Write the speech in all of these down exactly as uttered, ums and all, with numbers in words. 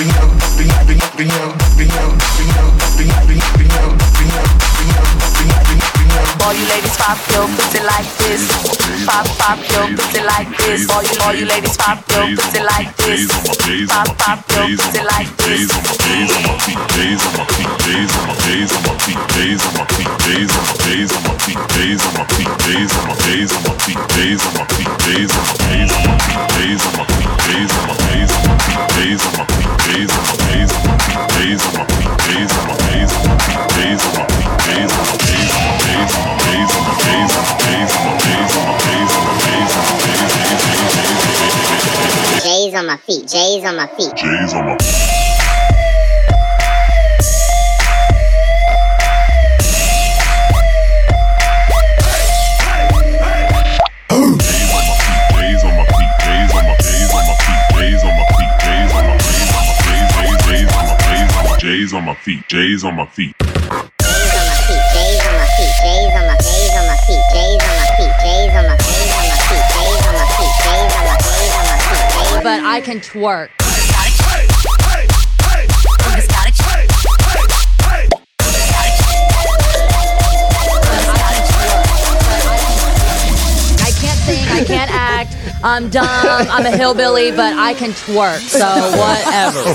All you ladies pop your pussy like this. Pop, pop your pussy like this. All you, all you ladies pop your pussy like this. Pop, pop your pussy like this. Days on my feet, days on my feet, days on my days on my feet, days on my feet, days on my days on my feet, days on my feet, days on my days on my feet, days on my feet, days on my days on my feet, days on my feet, days on my days on my feet, days on my feet, days on my days on my feet, days on my feet, days on my days on my feet, days on my feet, days on my days on my days on my days on my days on my days on my days on my days on my days on my J's on my feet, J's on my feet. J's on my feet. J's on my feet, J's on my feet. J's on my feet, J's on my J's on my feet, J's on my feet, J's on my J's on my feet, J's on my feet, J's on my J's on my feet. But I can twerk. I can't sing, I can't act, I'm dumb, I'm a hillbilly, but I can twerk, so whatever.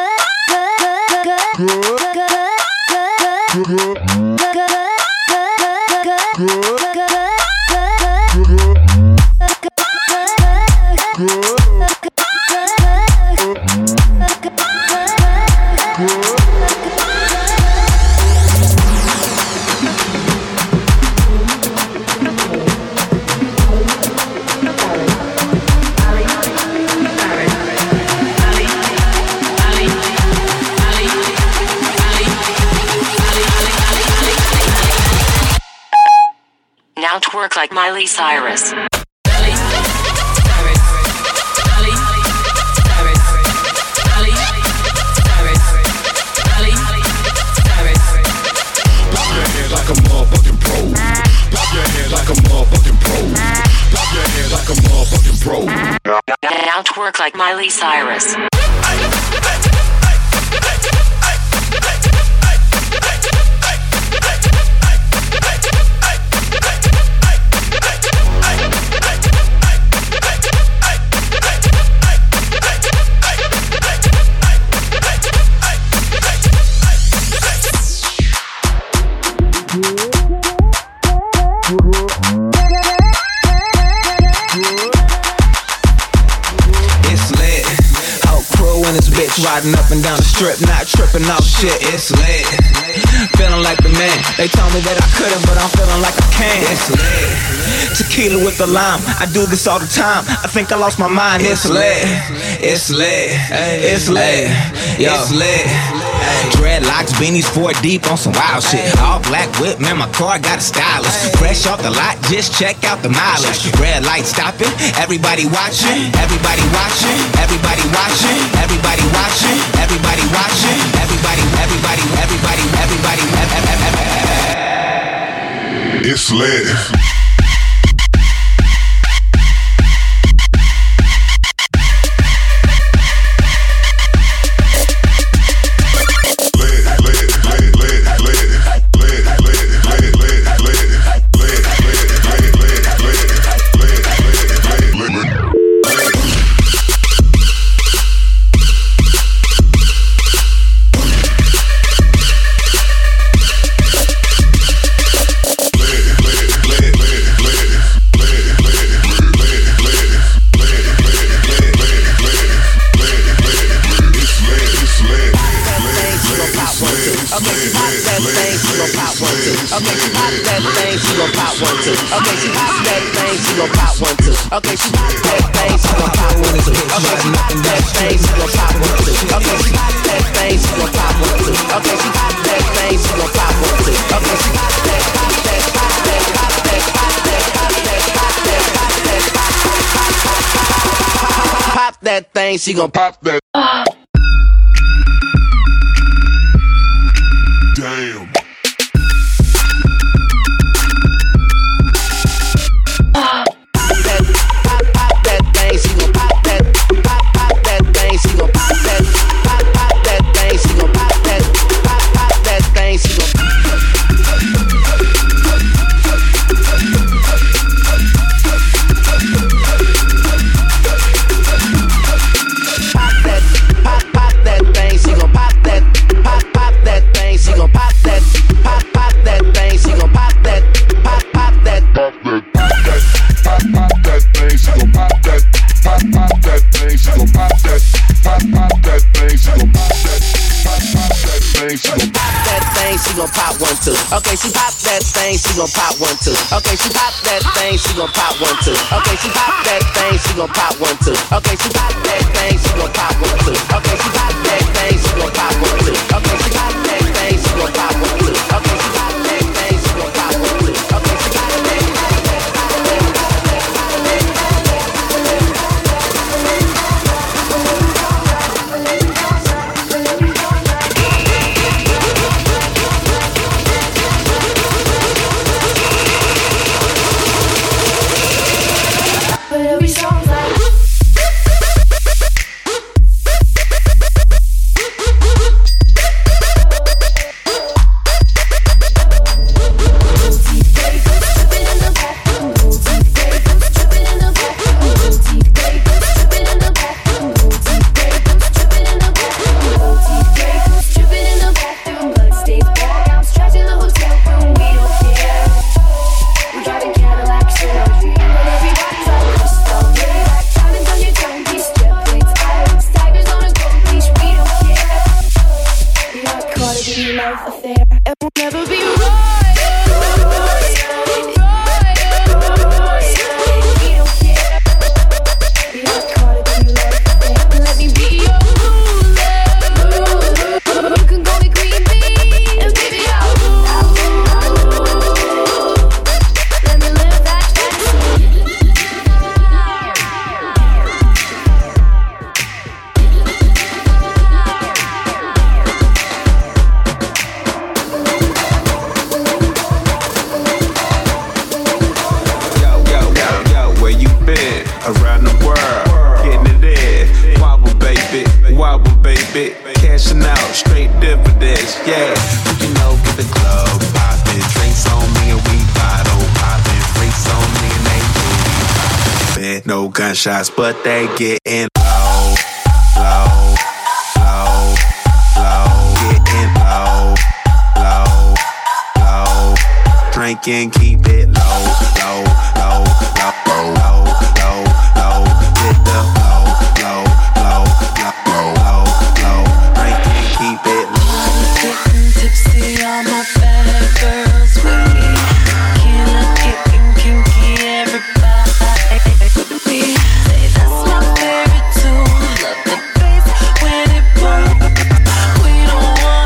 Now twerk like Miley Cyrus. Like a motherfucking pro. Pop your head like a motherfucking pro. Pop your head like a motherfucking pro. Now twerk like Miley Cyrus. Riding up and down the strip, not tripping off shit, it's lit. Feeling like the man, they told me that I couldn't, but I'm feeling like I can. It's lit. Tequila with the lime, I do this all the time. I think I lost my mind, it's lit. It's lit, it's lit, it's lit. Dreadlocks, beanies, four deep on some wild shit. All black whip, man, my car got a stylist. Fresh off the lot, just check out the mileage. Red light stopping, everybody watching, everybody watching, everybody watching, everybody watching, everybody watching, everybody, everybody, everybody, everybody, everybody. It's lit. Okay, she pop that thing, she gon' pop one too. Okay, she pop that thing, she gon' pop one too. Okay, she pop that thing, she gon' pop one too. Okay, she pop that thing, she gon' pop one too. Okay, she pop that thing, she gon' pop one too. Okay, she pop that, pop that, pop that, pop that, pop that, pop that, pop that, pop that, pop that thing, she gon' pop that. Damn. Okay, she pop that thing, she gon' pop one too. Okay, she pop that thing, she gon' pop one too. Okay, she pop that thing, she gon' pop one too. Okay, she pop that thing, she gon' pop one too. Okay, she pop that thing, she gon' pop one too. Okay, she pop that thing, she gon' pop one too. Okay, she pop that thing, she gon' pop one too. Okay, she pop that. No gunshots, but they getting low, low, low, low, getting low, low, low. Drinking, keep it low, low, low, low, low, low, low. With the low, low, low, low, low, low. Drinking, keep it low. Getting tipsy, all my bad girls with me. Killer, getting kinky, everybody. That's my favorite tune. Love the bass when it boom. We don't want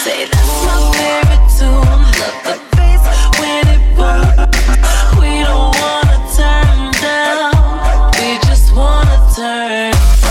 Say that's my favorite tune. Love the bass when it booms. We don't wanna turn down, we just wanna turn.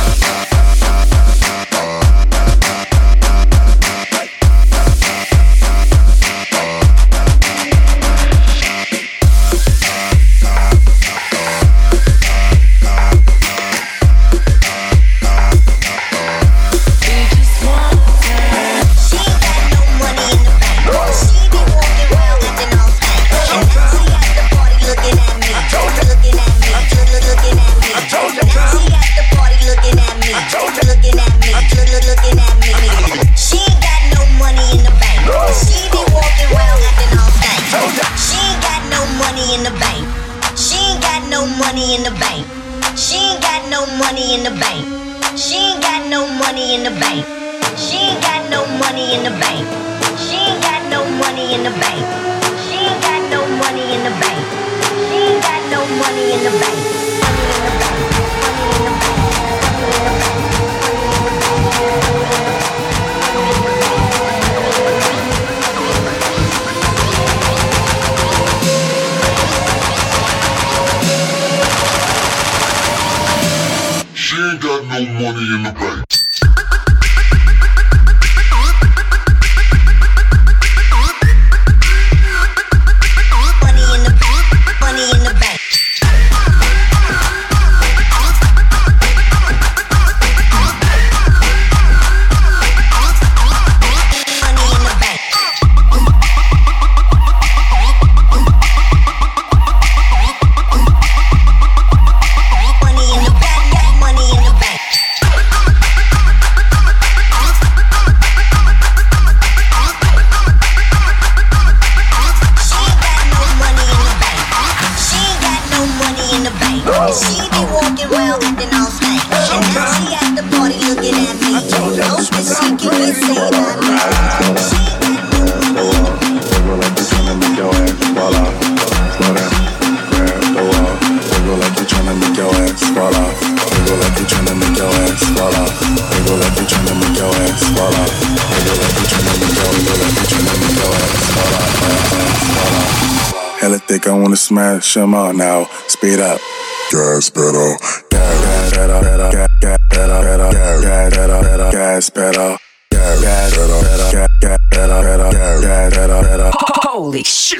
Smash 'em all now, speed up. Gas pedal. Gas pedal, pedal, gas pedal, pedal, gas pedal, pedal, gas pedal, gas pedal, gas pedal, pedal, gas pedal, pedal. Holy shit!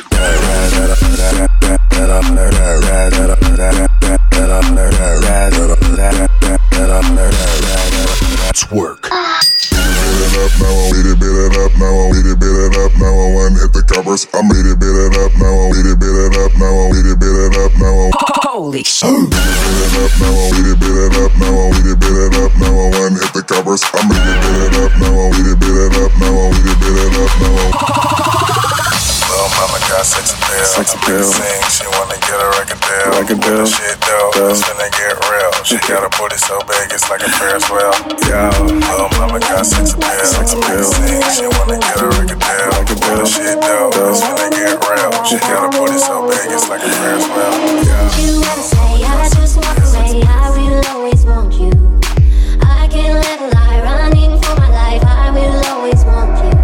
Twerk. Beat it up now, beat it, beat it up now, beat it, beat it up now. One hit the covers. I'm beat it, beat it up now, beat it, beat it up now, beat it, beat it up now. Holy shit! Beat it up now, beat it, beat it up now, beat it, beat it up now. One hit the covers. I'm beat it, beat it up now, beat it, beat it up now, beat it, beat it up now. Little mama got sex appeal. Sex appeal. Sing, she wanna get a record deal. Record deal. Shit dope, it's finna get real. She got a booty so big, it's like a Ferris wheel. Yo, little mama got sex appeal. Sex appeal. Sing, she wanna get a record deal. Record deal. Shit dope, it's finna get real. She got a booty so big, it's like a Ferris wheel. Yo. You wanna say, I just wanna say, I will always want you. I can't let a lie running for my life. I will always want you.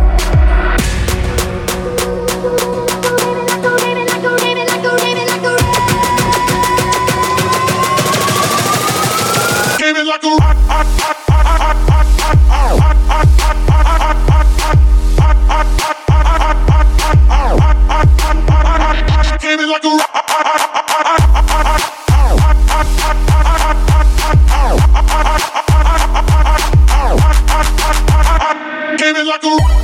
Like a rock, hot, hot, hot, hot, hot, hot, hot, hot, hot, hot, hot, hot, came in like a rock, came in like a rock.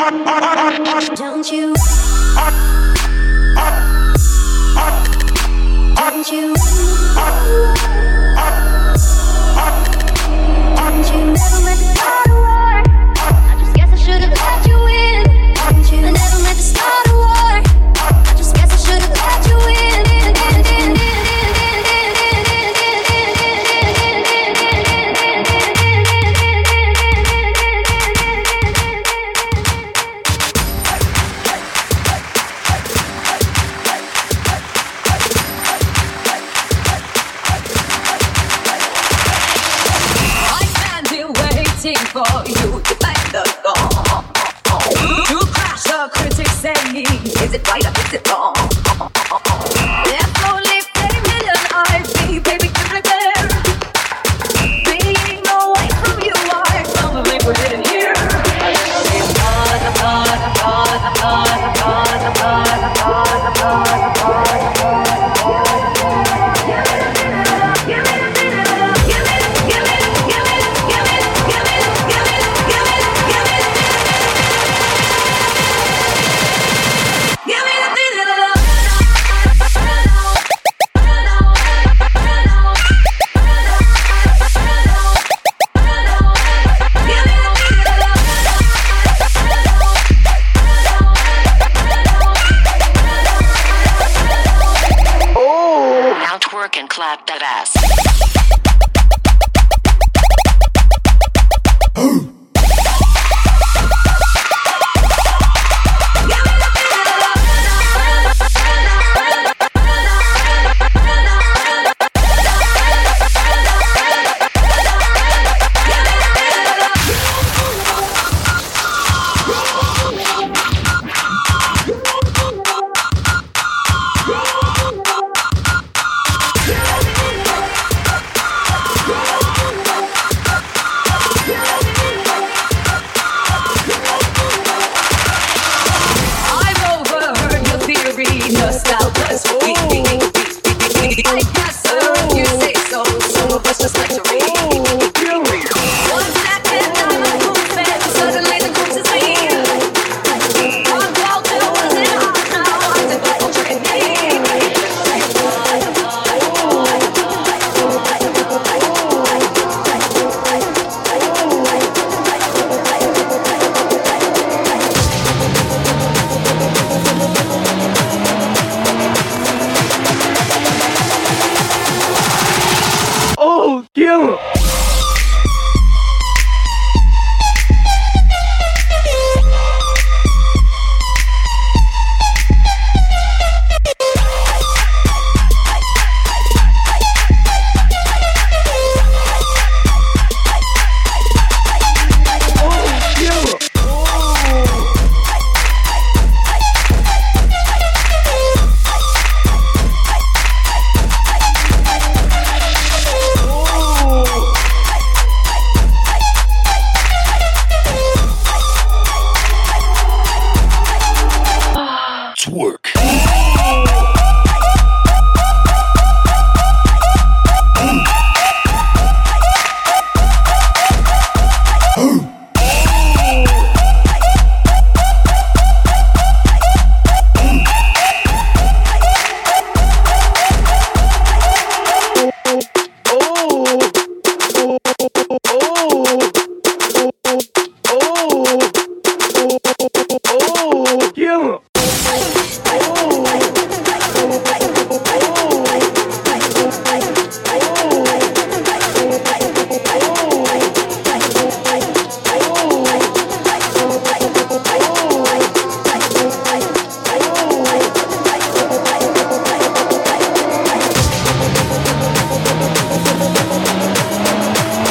Don't you? Don't you? Don't you never meant to start a war? I just guess I should have let you in. Don't you? I never meant to start a war. I just guess I should have let you in. For you to play the song, to crash the critics saying, is it right or is it wrong? There's only a million I see, baby, you're right there. Being away from you, I can't believe we're sitting here. And clap that ass.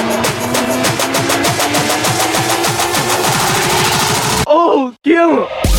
Oh, damn it!